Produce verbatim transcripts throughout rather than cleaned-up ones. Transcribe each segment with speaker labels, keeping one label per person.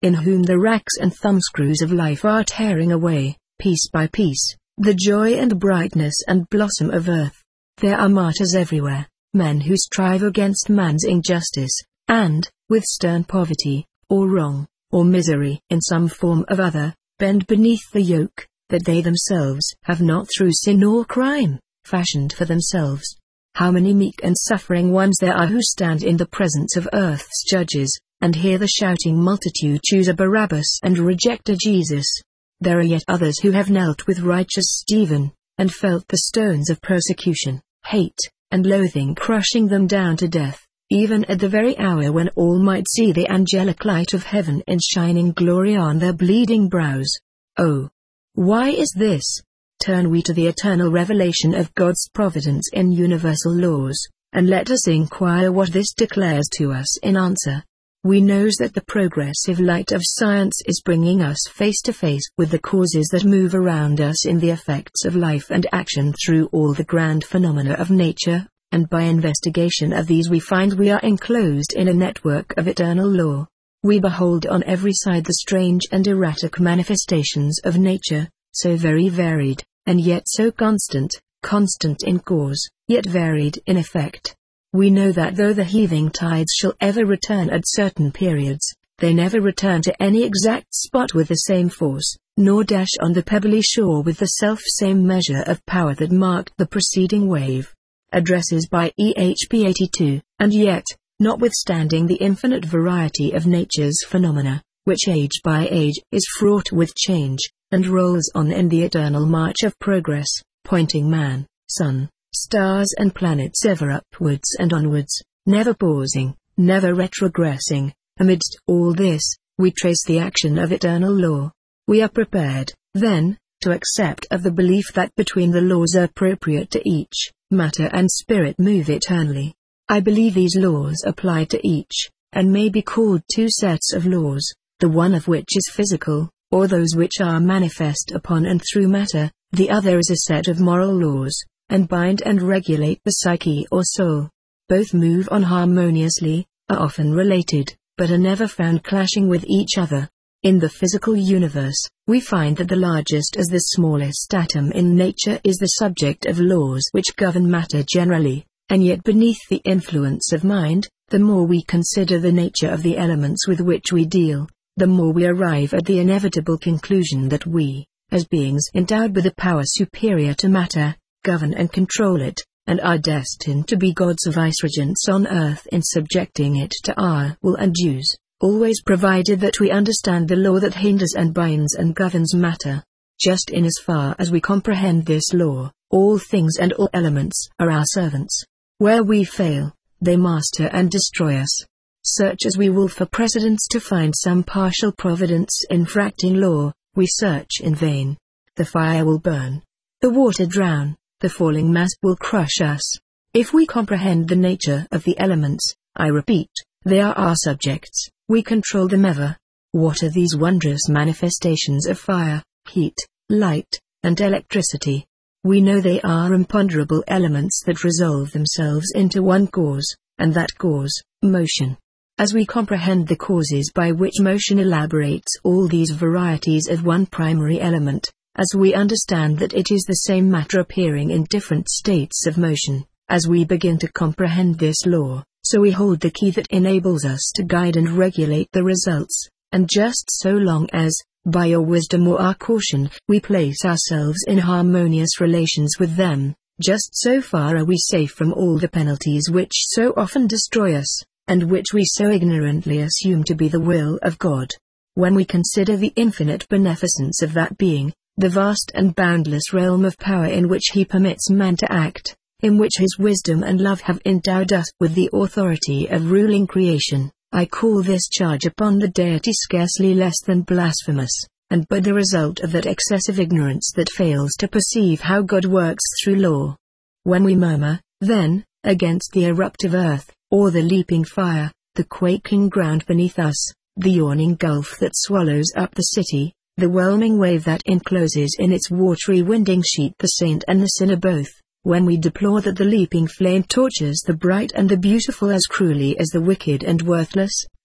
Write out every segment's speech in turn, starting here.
Speaker 1: in whom the racks and thumbscrews of life are tearing away, piece by piece, the joy and brightness and blossom of earth. There are martyrs everywhere, men who strive against man's injustice, and, with stern poverty, or wrong, or misery in some form of other, bend beneath the yoke that they themselves have not through sin or crime fashioned for themselves. How many meek and suffering ones there are who stand in the presence of earth's judges, and hear the shouting multitude choose a Barabbas and reject a Jesus. There are yet others who have knelt with righteous Stephen, and felt the stones of persecution, hate, and loathing crushing them down to death, even at the very hour when all might see the angelic light of heaven in shining glory on their bleeding brows. Oh! Why is this? Turn we to the eternal revelation of God's providence in universal laws, and let us inquire what this declares to us in answer. We knows that the progressive light of science is bringing us face to face with the causes that move around us in the effects of life and action through all the grand phenomena of nature, and by investigation of these we find we are enclosed in a network of eternal law. We behold on every side the strange and erratic manifestations of nature, so very varied, and yet so constant, constant in cause, yet varied in effect. We know that though the heaving tides shall ever return at certain periods, they never return to any exact spot with the same force, nor dash on the pebbly shore with the self-same measure of power that marked the preceding wave. Addresses by E H P eighty-two, and yet, notwithstanding the infinite variety of nature's phenomena, which age by age is fraught with change, and rolls on in the eternal march of progress, pointing man, sun, stars and planets ever upwards and onwards, never pausing, never retrogressing, amidst all this, we trace the action of eternal law. We are prepared, then, to accept of the belief that between the laws appropriate to each, matter and spirit move eternally. I believe these laws apply to each, and may be called two sets of laws, the one of which is physical, or those which are manifest upon and through matter, the other is a set of moral laws, and bind and regulate the psyche or soul. Both move on harmoniously, are often related, but are never found clashing with each other. In the physical universe, we find that the largest as the smallest atom in nature is the subject of laws which govern matter generally, and yet beneath the influence of mind, the more we consider the nature of the elements with which we deal, the more we arrive at the inevitable conclusion that we, as beings endowed with a power superior to matter, govern and control it, and are destined to be God's viceregents on earth in subjecting it to our will and dues, always provided that we understand the law that hinders and binds and governs matter. Just in as far as we comprehend this law, all things and all elements are our servants. Where we fail, they master and destroy us. Search as we will for precedents to find some partial providence infracting law, we search in vain. The fire will burn, the water drown, the falling mass will crush us. If we comprehend the nature of the elements, I repeat, they are our subjects, we control them ever. What are these wondrous manifestations of fire, heat, light, and electricity? We know they are imponderable elements that resolve themselves into one cause, and that cause, motion. As we comprehend the causes by which motion elaborates all these varieties of one primary element, as we understand that it is the same matter appearing in different states of motion, as we begin to comprehend this law, so we hold the key that enables us to guide and regulate the results, and just so long as, by your wisdom or our caution, we place ourselves in harmonious relations with them, just so far are we safe from all the penalties which so often destroy us, and which we so ignorantly assume to be the will of God. When we consider the infinite beneficence of that being, the vast and boundless realm of power in which he permits man to act, in which his wisdom and love have endowed us with the authority of ruling creation, I call this charge upon the deity scarcely less than blasphemous, and but the result of that excessive ignorance that fails to perceive how God works through law. When we murmur, then, against the eruptive earth, or the leaping fire, the quaking ground beneath us, the yawning gulf that swallows up the city, the whelming wave that encloses in its watery winding sheet the saint and the sinner both, when we deplore that the leaping flame tortures the bright and the beautiful as cruelly as the wicked and worthless,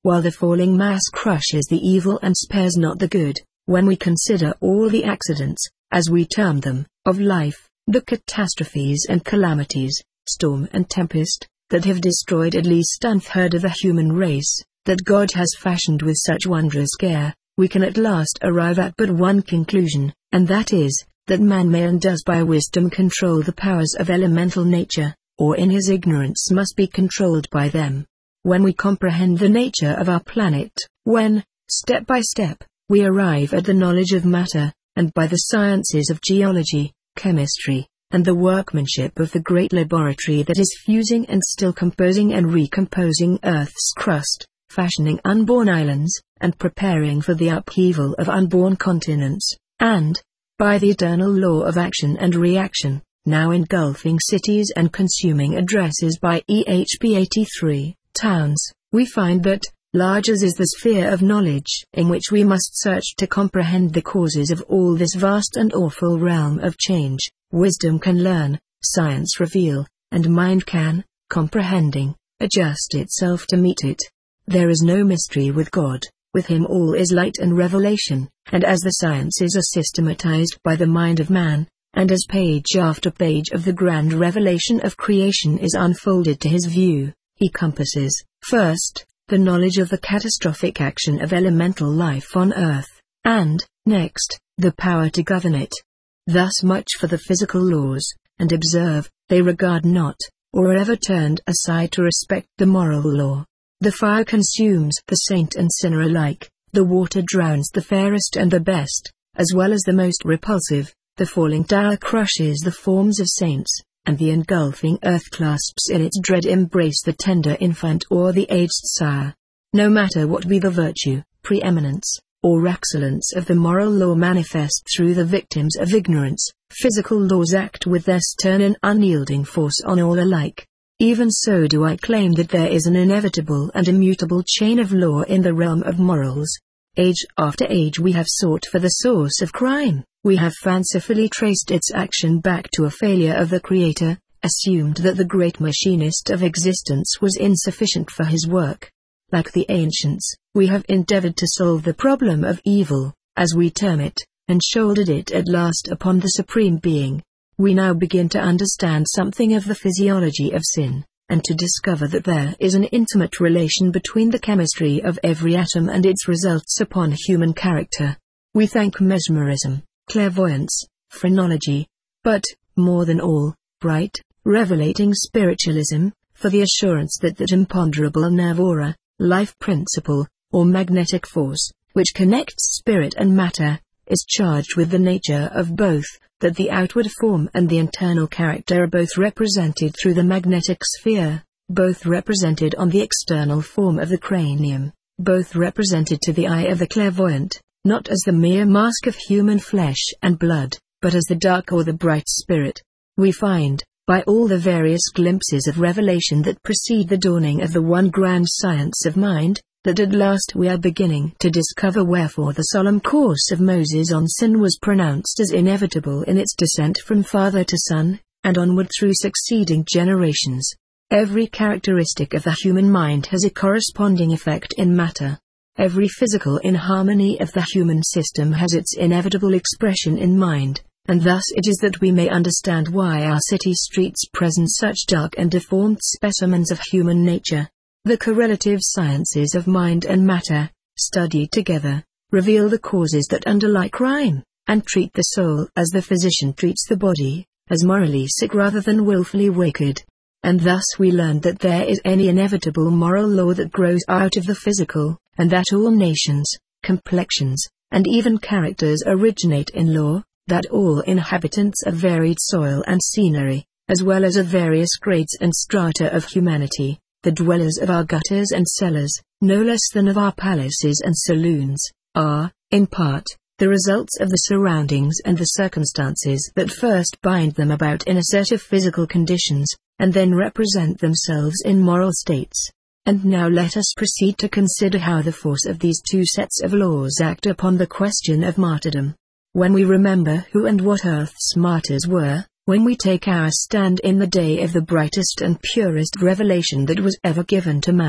Speaker 1: while the falling mass crushes the evil and spares not the good. When we consider all the accidents, as we term them, of life, the catastrophes and calamities, storm and tempest, that have destroyed at least one third of the human race, that God has fashioned with such wondrous care, we can at last arrive at but one conclusion, and that is, that man may and does by wisdom control the powers of elemental nature, or in his ignorance must be controlled by them. When we comprehend the nature of our planet, when, step by step, we arrive at the knowledge of matter, and by the sciences of geology, chemistry, and the workmanship of the great laboratory that is fusing and still composing and recomposing Earth's crust, fashioning unborn islands, and preparing for the upheaval of unborn continents, and, by the eternal law of action and reaction, now engulfing cities and consuming addresses by E H P eighty-three, towns, we find that, large as is the sphere of knowledge in which we must search to comprehend the causes of all this vast and awful realm of change, wisdom can learn, science reveal, and mind can, comprehending, adjust itself to meet it. There is no mystery with God. With him all is light and revelation, and as the sciences are systematized by the mind of man, and as page after page of the grand revelation of creation is unfolded to his view, he compasses, first, the knowledge of the catastrophic action of elemental life on earth, and, next, the power to govern it. Thus much for the physical laws, and observe, they regard not, or are ever turned aside to respect the moral law. The fire consumes the saint and sinner alike, the water drowns the fairest and the best, as well as the most repulsive, the falling tower crushes the forms of saints, and the engulfing earth clasps in its dread embrace the tender infant or the aged sire. No matter what be the virtue, preeminence, or excellence of the moral law manifest through the victims of ignorance, physical laws act with their stern and unyielding force on all alike. Even so do I claim that there is an inevitable and immutable chain of law in the realm of morals. Age after age we have sought for the source of crime, we have fancifully traced its action back to a failure of the Creator, assumed that the great machinist of existence was insufficient for his work. Like the ancients, we have endeavored to solve the problem of evil, as we term it, and shouldered it at last upon the Supreme Being. We now begin to understand something of the physiology of sin, and to discover that there is an intimate relation between the chemistry of every atom and its results upon human character. We thank mesmerism, clairvoyance, phrenology, but, more than all, bright, revelating spiritualism, for the assurance that that imponderable nerve aura, life principle, or magnetic force, which connects spirit and matter, is charged with the nature of both, that the outward form and the internal character are both represented through the magnetic sphere, both represented on the external form of the cranium, both represented to the eye of the clairvoyant, not as the mere mask of human flesh and blood, but as the dark or the bright spirit. We find, by all the various glimpses of revelation that precede the dawning of the one grand science of mind, that at last we are beginning to discover wherefore the solemn course of Moses on sin was pronounced as inevitable in its descent from father to son, and onward through succeeding generations. Every characteristic of the human mind has a corresponding effect in matter. Every physical inharmony of the human system has its inevitable expression in mind, and thus it is that we may understand why our city streets present such dark and deformed specimens of human nature. The correlative sciences of mind and matter, studied together, reveal the causes that underlie crime, and treat the soul as the physician treats the body, as morally sick rather than willfully wicked. And thus we learn that there is any inevitable moral law that grows out of the physical, and that all nations, complexions, and even characters originate in law, that all inhabitants of varied soil and scenery, as well as of various grades and strata of humanity, the dwellers of our gutters and cellars, no less than of our palaces and saloons, are, in part, the results of the surroundings and the circumstances that first bind them about in a set of physical conditions, and then represent themselves in moral states. And now let us proceed to consider how the force of these two sets of laws act upon the question of martyrdom. When we remember who and what Earth's martyrs were, when we take our stand in the day of the brightest and purest revelation that was ever given to man,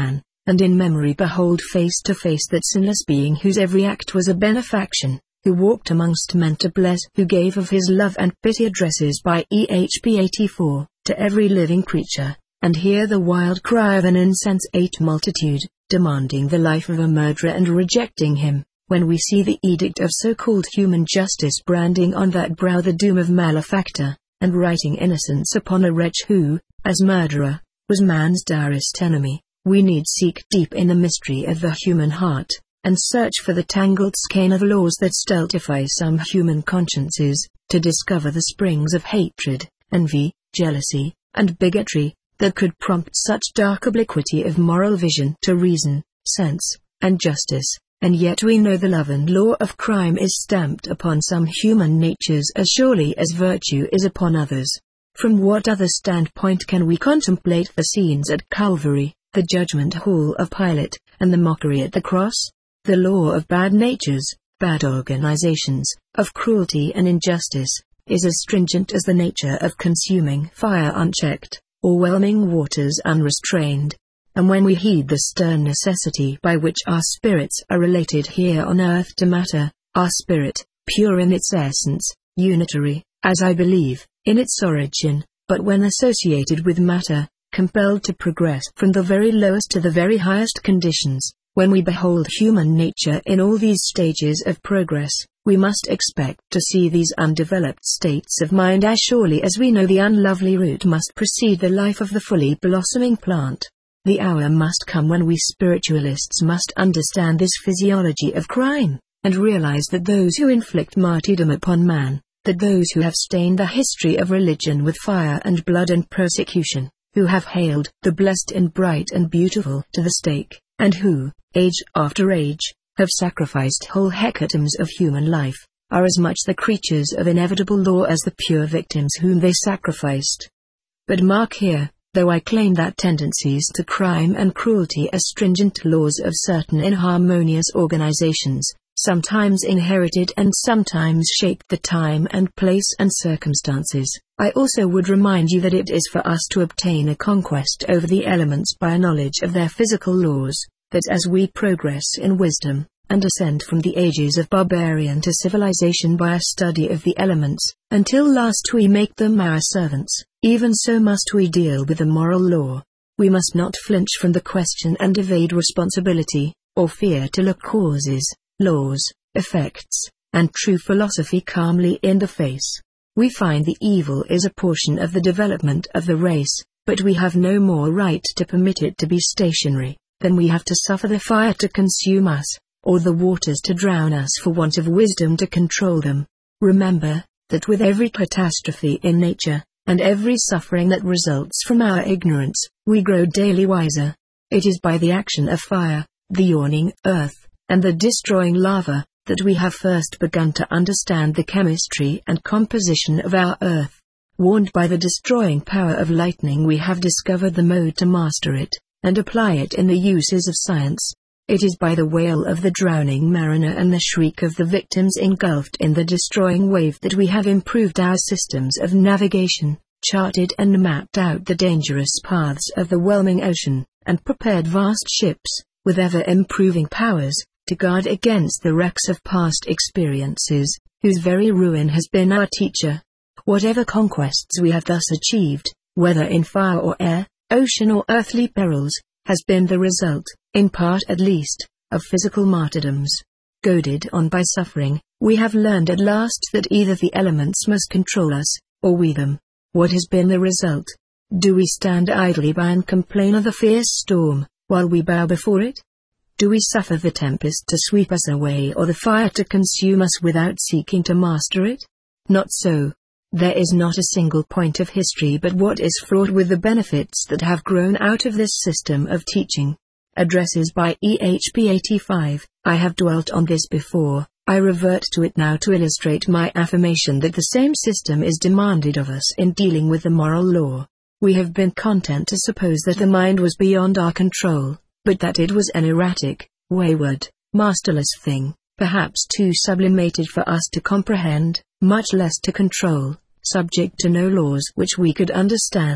Speaker 1: and in memory behold face to face that sinless being whose every act was a benefaction, who walked amongst men to bless, who gave of his love and pity addresses by E H P eighty-four, to every living creature, and hear the wild cry of an insensate multitude, demanding the life of a murderer and rejecting him, when we see the edict of so-called human justice branding on that brow the doom of malefactor, and writing innocence upon a wretch who, as murderer, was man's direst enemy. We need seek deep in the mystery of the human heart, and search for the tangled skein of laws that stultify some human consciences, to discover the springs of hatred, envy, jealousy, and bigotry, that could prompt such dark obliquity of moral vision to reason, sense, and justice. And yet we know the love and law of crime is stamped upon some human natures as surely as virtue is upon others. From what other standpoint can we contemplate the scenes at Calvary, the judgment hall of Pilate, and the mockery at the cross? The law of bad natures, bad organizations, of cruelty and injustice, is as stringent as the nature of consuming fire unchecked, or whelming waters unrestrained. And when we heed the stern necessity by which our spirits are related here on earth to matter, our spirit, pure in its essence, unitary, as I believe, in its origin, but when associated with matter, compelled to progress from the very lowest to the very highest conditions, when we behold human nature in all these stages of progress, we must expect to see these undeveloped states of mind as surely as we know the unlovely root must precede the life of the fully blossoming plant. The hour must come when we spiritualists must understand this physiology of crime, and realize that those who inflict martyrdom upon man, that those who have stained the history of religion with fire and blood and persecution, who have hailed the blessed and bright and beautiful to the stake, and who, age after age, have sacrificed whole hecatombs of human life, are as much the creatures of inevitable law as the pure victims whom they sacrificed. But mark here, though I claim that tendencies to crime and cruelty are stringent laws of certain inharmonious organizations, sometimes inherited and sometimes shaped the time and place and circumstances, I also would remind you that it is for us to obtain a conquest over the elements by a knowledge of their physical laws, that as we progress in wisdom, and ascend from the ages of barbarian to civilization by a study of the elements, until last we make them our servants, even so must we deal with the moral law. We must not flinch from the question and evade responsibility, or fear to look causes, laws, effects, and true philosophy calmly in the face. We find the evil is a portion of the development of the race, but we have no more right to permit it to be stationary, than we have to suffer the fire to consume us, or the waters to drown us for want of wisdom to control them. Remember, that with every catastrophe in nature, and every suffering that results from our ignorance, we grow daily wiser. It is by the action of fire, the yawning earth, and the destroying lava, that we have first begun to understand the chemistry and composition of our earth. Warned by the destroying power of lightning, we have discovered the mode to master it, and apply it in the uses of science. It is by the wail of the drowning mariner and the shriek of the victims engulfed in the destroying wave that we have improved our systems of navigation, charted and mapped out the dangerous paths of the whelming ocean, and prepared vast ships, with ever-improving powers, to guard against the wrecks of past experiences, whose very ruin has been our teacher. Whatever conquests we have thus achieved, whether in fire or air, ocean or earthly perils, has been the result, in part at least, of physical martyrdoms. Goaded on by suffering, we have learned at last that either the elements must control us, or we them. What has been the result? Do we stand idly by and complain of the fierce storm, while we bow before it? Do we suffer the tempest to sweep us away or the fire to consume us without seeking to master it? Not so. There is not a single point of history but what is fraught with the benefits that have grown out of this system of teaching. Addresses by E H P eighty-five. I have dwelt on this before, I revert to it now to illustrate my affirmation that the same system is demanded of us in dealing with the moral law. We have been content to suppose that the mind was beyond our control, but that it was an erratic, wayward, masterless thing, perhaps too sublimated for us to comprehend, much less to control, subject to no laws which we could understand.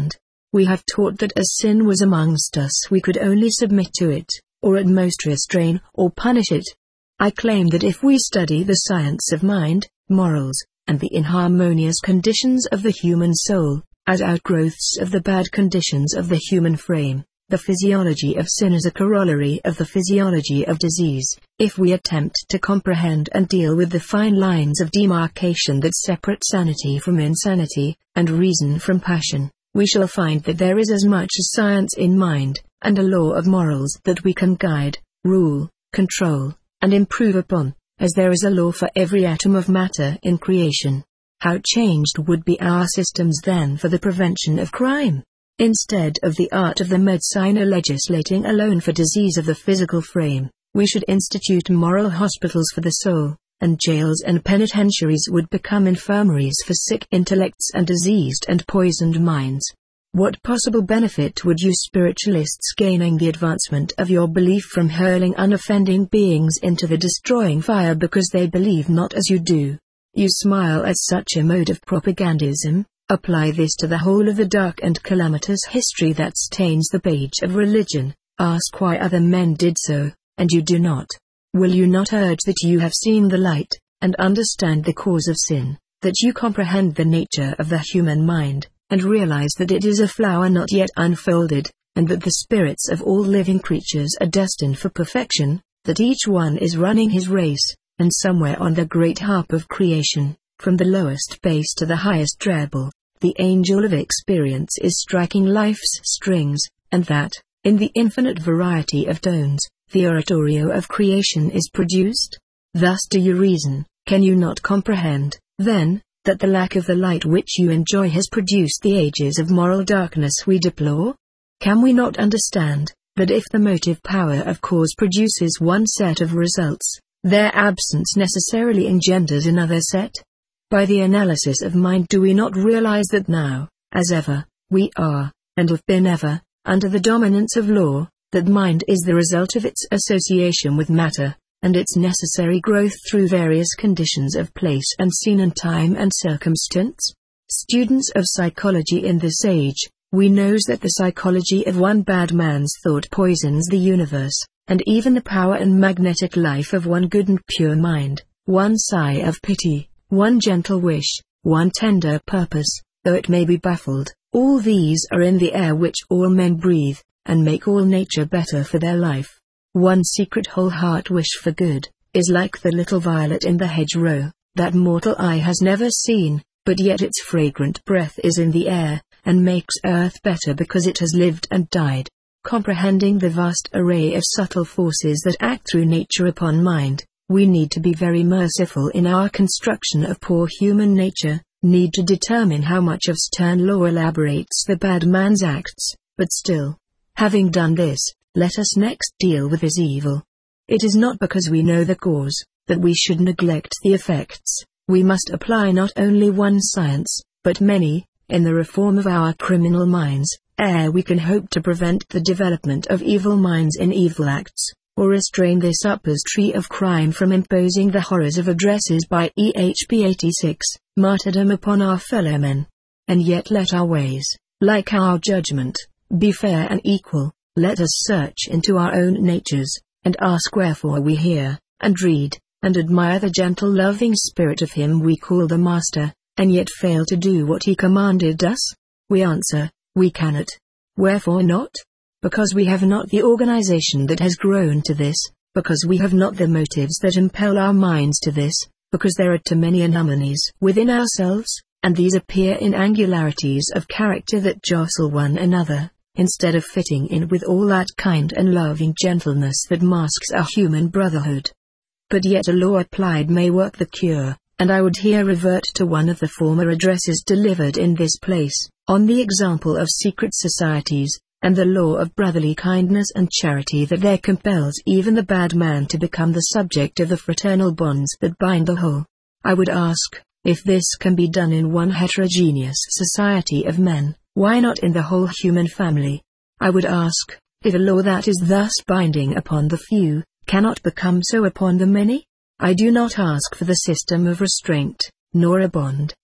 Speaker 1: We have taught that as sin was amongst us we could only submit to it, or at most restrain or punish it. I claim that if we study the science of mind, morals, and the inharmonious conditions of the human soul, as outgrowths of the bad conditions of the human frame, the physiology of sin is a corollary of the physiology of disease. If we attempt to comprehend and deal with the fine lines of demarcation that separate sanity from insanity, and reason from passion, we shall find that there is as much as science in mind, and a law of morals that we can guide, rule, control, and improve upon, as there is a law for every atom of matter in creation. How changed would be our systems then for the prevention of crime! Instead of the art of the medicina legislating alone for disease of the physical frame, we should institute moral hospitals for the soul, and jails and penitentiaries would become infirmaries for sick intellects and diseased and poisoned minds. What possible benefit would you spiritualists gaining the advancement of your belief from hurling unoffending beings into the destroying fire because they believe not as you do? You smile at such a mode of propagandism. Apply this to the whole of the dark and calamitous history that stains the page of religion. Ask why other men did so, and you do not. Will you not urge that you have seen the light, and understand the cause of sin, that you comprehend the nature of the human mind, and realize that it is a flower not yet unfolded, and that the spirits of all living creatures are destined for perfection, that each one is running his race, and somewhere on the great harp of creation, from the lowest bass to the highest treble, the angel of experience is striking life's strings, and that, in the infinite variety of tones, the oratorio of creation is produced? Thus do you reason. Can you not comprehend, then, that the lack of the light which you enjoy has produced the ages of moral darkness we deplore? Can we not understand, that if the motive power of cause produces one set of results, their absence necessarily engenders another set? By the analysis of mind do we not realize that now, as ever, we are, and have been ever, under the dominance of law, that mind is the result of its association with matter, and its necessary growth through various conditions of place and scene and time and circumstance? Students of psychology in this age, we knows that the psychology of one bad man's thought poisons the universe, and even the power and magnetic life of one good and pure mind, one sigh of pity, one gentle wish, one tender purpose, though it may be baffled, all these are in the air which all men breathe, and make all nature better for their life. One secret whole heart wish for good, is like the little violet in the hedgerow, that mortal eye has never seen, but yet its fragrant breath is in the air, and makes earth better because it has lived and died. Comprehending the vast array of subtle forces that act through nature upon mind, we need to be very merciful in our construction of poor human nature, need to determine how much of stern law elaborates the bad man's acts, but still, having done this, let us next deal with his evil. It is not because we know the cause, that we should neglect the effects. We must apply not only one science, but many, in the reform of our criminal minds, ere we can hope to prevent the development of evil minds in evil acts, or restrain this uppers tree of crime from imposing the horrors of addresses by E H P eighty-six, martyrdom upon our fellow men. And yet let our ways, like our judgment, be fair and equal. Let us search into our own natures, and ask wherefore we hear, and read, and admire the gentle loving spirit of him we call the Master, and yet fail to do what he commanded us? We answer, we cannot. Wherefore not? Because we have not the organization that has grown to this, because we have not the motives that impel our minds to this, because there are too many anomalies within ourselves, and these appear in angularities of character that jostle one another, instead of fitting in with all that kind and loving gentleness that masks our human brotherhood. But yet a law applied may work the cure, and I would here revert to one of the former addresses delivered in this place, on the example of secret societies, and the law of brotherly kindness and charity that there compels even the bad man to become the subject of the fraternal bonds that bind the whole. I would ask, if this can be done in one heterogeneous society of men, why not in the whole human family? I would ask, if a law that is thus binding upon the few, cannot become so upon the many? I do not ask for the system of restraint, nor a bond,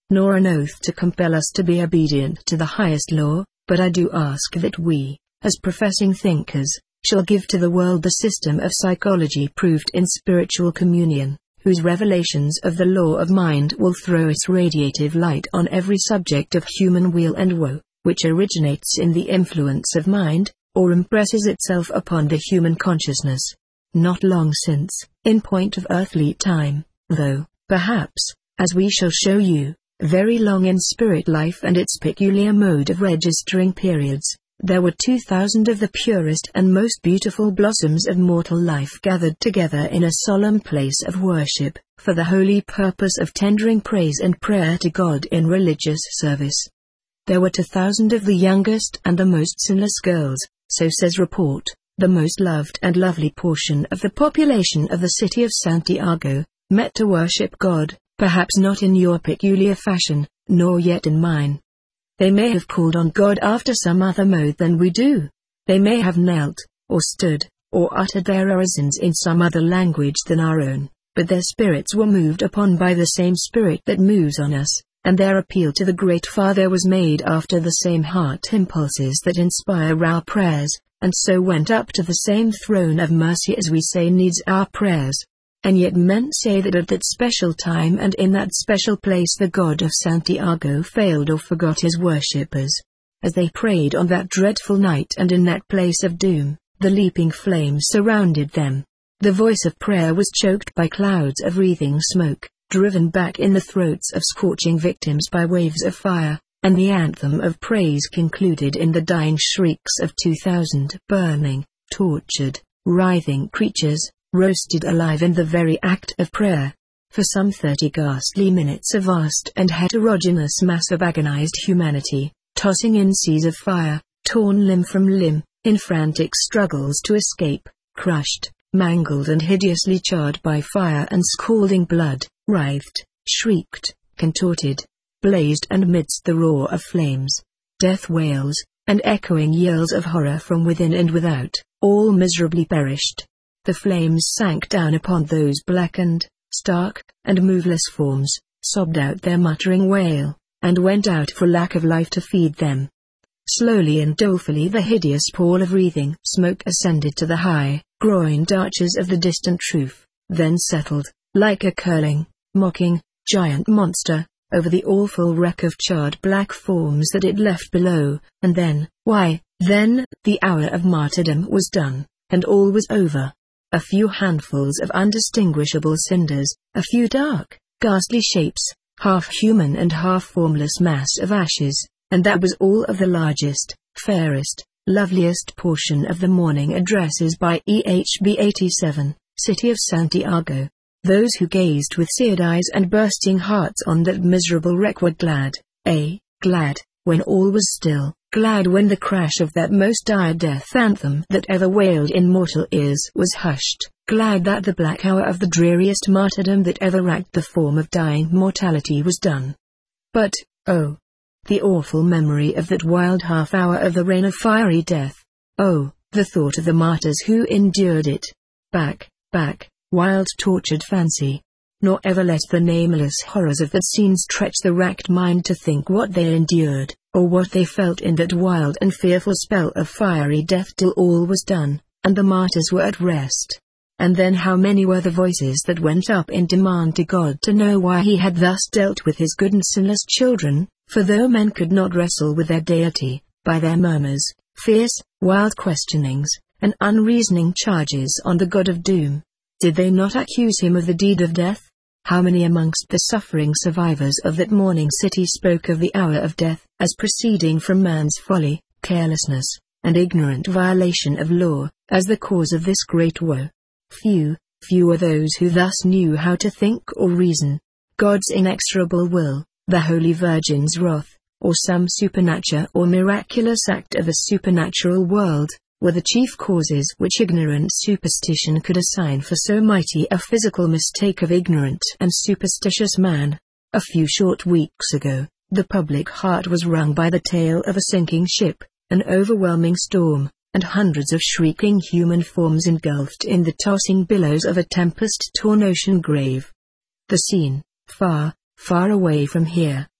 Speaker 1: nor an oath to compel us to be obedient to the highest law, but I do ask that we, as professing thinkers, shall give to the world the system of psychology proved in spiritual communion, whose revelations of the law of mind will throw its radiative light on every subject of human weal and woe, which originates in the influence of mind, or impresses itself upon the human consciousness. Not long since, in point of earthly time, though, perhaps, as we shall show you, very long in spirit life and its peculiar mode of registering periods, there were two thousand of the purest and most beautiful blossoms of mortal life gathered together in a solemn place of worship, for the holy purpose of tendering praise and prayer to God in religious service. There were two thousand of the youngest and the most sinless girls, so says report, the most loved and lovely portion of the population of the city of Santiago, met to worship God, perhaps not in your peculiar fashion, nor yet in mine. They may have called on God after some other mode than we do. They may have knelt, or stood, or uttered their orisons in some other language than our own, but their spirits were moved upon by the same Spirit that moves on us, and their appeal to the Great Father was made after the same heart impulses that inspire our prayers, and so went up to the same throne of mercy as we say needs our prayers. And yet men say that at that special time and in that special place the God of Santiago failed or forgot his worshippers. As they prayed on that dreadful night and in that place of doom, the leaping flames surrounded them. The voice of prayer was choked by clouds of wreathing smoke, driven back in the throats of scorching victims by waves of fire, and the anthem of praise concluded in the dying shrieks of two thousand burning, tortured, writhing creatures, roasted alive in the very act of prayer. For some thirty ghastly minutes a vast and heterogeneous mass of agonized humanity, tossing in seas of fire, torn limb from limb, in frantic struggles to escape, crushed, mangled and hideously charred by fire and scalding blood, writhed, shrieked, contorted, blazed, and amidst the roar of flames, death wails, and echoing yells of horror from within and without, all miserably perished. The flames sank down upon those blackened, stark, and moveless forms, sobbed out their muttering wail, and went out for lack of life to feed them. Slowly and dolefully the hideous pall of wreathing smoke ascended to the high, groined arches of the distant roof, then settled, like a curling, mocking, giant monster, over the awful wreck of charred black forms that it left below, and then, why, then, the hour of martyrdom was done, and all was over. A few handfuls of undistinguishable cinders, a few dark, ghastly shapes, half human and half formless mass of ashes, and that was all of the largest, fairest, loveliest portion of the morning addresses by E H B eighty-seven, City of Santiago. Those who gazed with seared eyes and bursting hearts on that miserable wreck were glad, eh, glad, when all was still, glad when the crash of that most dire death anthem that ever wailed in mortal ears was hushed, glad that the black hour of the dreariest martyrdom that ever racked the form of dying mortality was done. But, oh, the awful memory of that wild half-hour of the reign of fiery death. Oh, the thought of the martyrs who endured it. Back, back, wild tortured fancy. Nor ever let the nameless horrors of that scene stretch the racked mind to think what they endured, or what they felt in that wild and fearful spell of fiery death till all was done, and the martyrs were at rest. And then how many were the voices that went up in demand to God to know why he had thus dealt with his good and sinless children, for though men could not wrestle with their deity, by their murmurs, fierce, wild questionings, and unreasoning charges on the God of doom, did they not accuse him of the deed of death? How many amongst the suffering survivors of that morning city spoke of the hour of death as proceeding from man's folly, carelessness, and ignorant violation of law, as the cause of this great woe? Few, few are those who thus knew how to think or reason. God's inexorable will, the Holy Virgin's wrath, or some supernatural or miraculous act of a supernatural world, were the chief causes which ignorant superstition could assign for so mighty a physical mistake of ignorant and superstitious man. A few short weeks ago, the public heart was wrung by the tale of a sinking ship, an overwhelming storm, and hundreds of shrieking human forms engulfed in the tossing billows of a tempest-torn ocean grave. The scene, far, far away from here,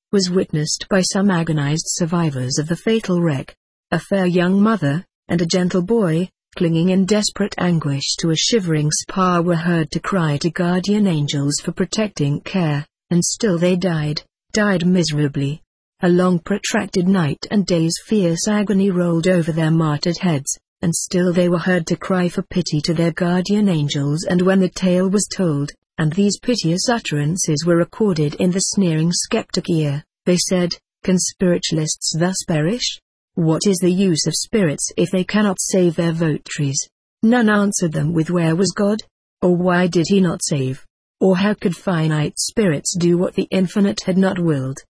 Speaker 1: was witnessed by some agonized survivors of the fatal wreck. A fair young mother, and a gentle boy, clinging in desperate anguish to a shivering spar, were heard to cry to guardian angels for protecting care, and still they died, died miserably. A long protracted night and day's fierce agony rolled over their martyred heads, and still they were heard to cry for pity to their guardian angels. And when the tale was told, and these piteous utterances were recorded in the sneering skeptic ear, they said, "Can spiritualists thus perish? What is the use of spirits if they cannot save their votaries?" None answered them with where was God? Or why did he not save? Or how could finite spirits do what the infinite had not willed?